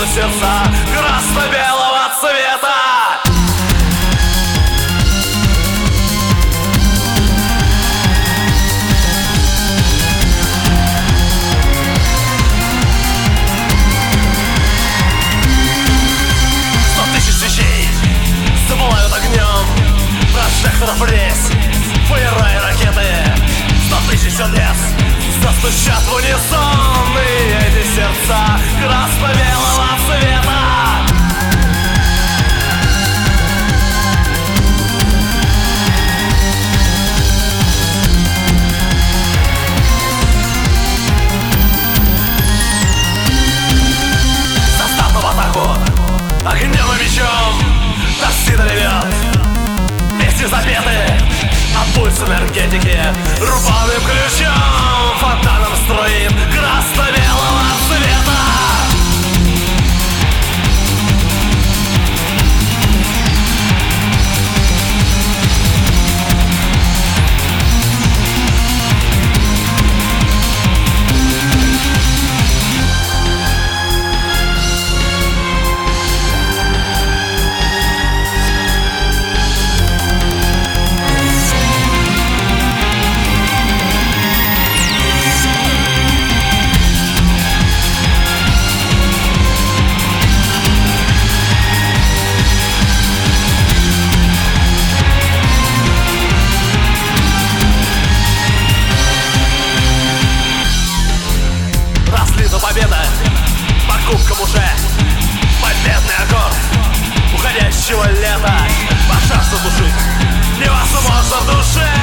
бьются сердца красно-белого цвета. Запылают огнем прожекторов резь, фаера и ракеты. 100 тысяч сердец застучат в унисон, и эти сердца красно-белого цвета. Заставну в атаку огнем и мечом. Такси ревет, песни запеты, а пульс энергетики рваным ключом фонтаном струит красно-белого цвета. Победа по кубкам уже, победный аккорд уходящего лета. Пожар затушить невозможно в душе.